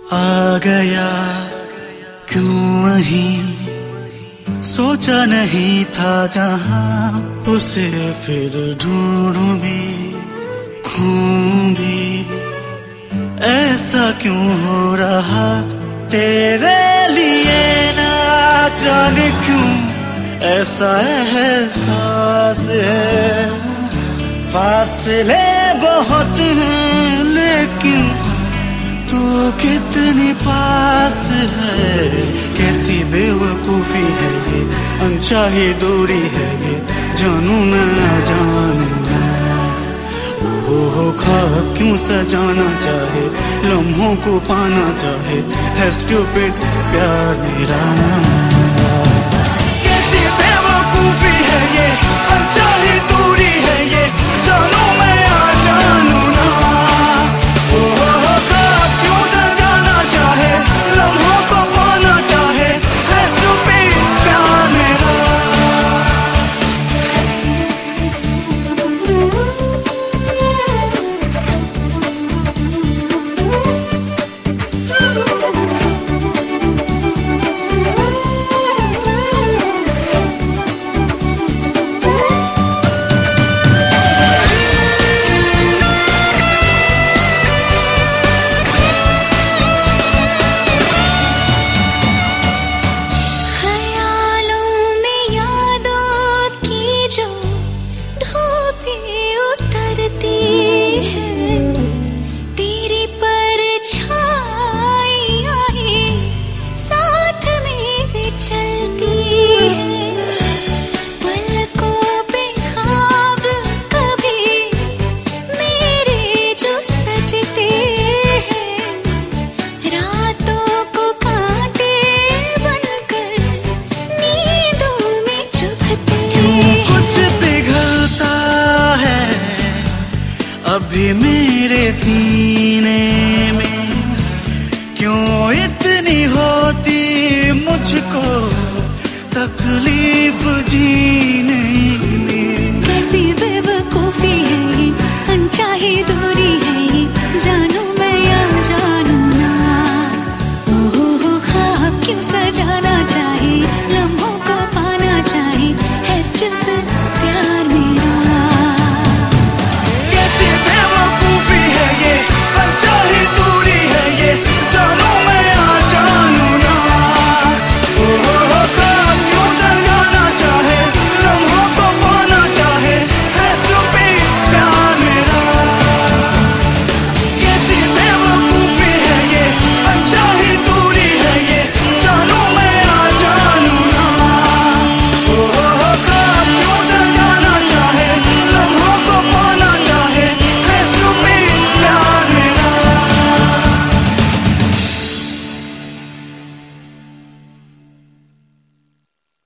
आ गया क्यों वहीं, सोचा नहीं था जहां उसे फिर ढूंढूं भी खूं भी। ऐसा क्यों हो रहा तेरे लिए, ना जाने क्यों ऐसा एहसास है। फासले बहुत हैं लेकिन तू कितनी पास है। कैसी बेवकूफी है ये, अनचाही दूरी है ये, जानू मैं ना जानू मैं। ओ ख्वाब क्यों सजाना चाहे, लम्हों को पाना चाहे, है स्टूपिड प्यार मेरा। कैसी बेवकूफी है ये, अनचाही दूरी है ये, जानू मैं ना जानू ना। अभी मेरे सीने में क्यों इतनी होती मुझको तकलीफ जीने में। कैसी बेवकूफी है, अनचाही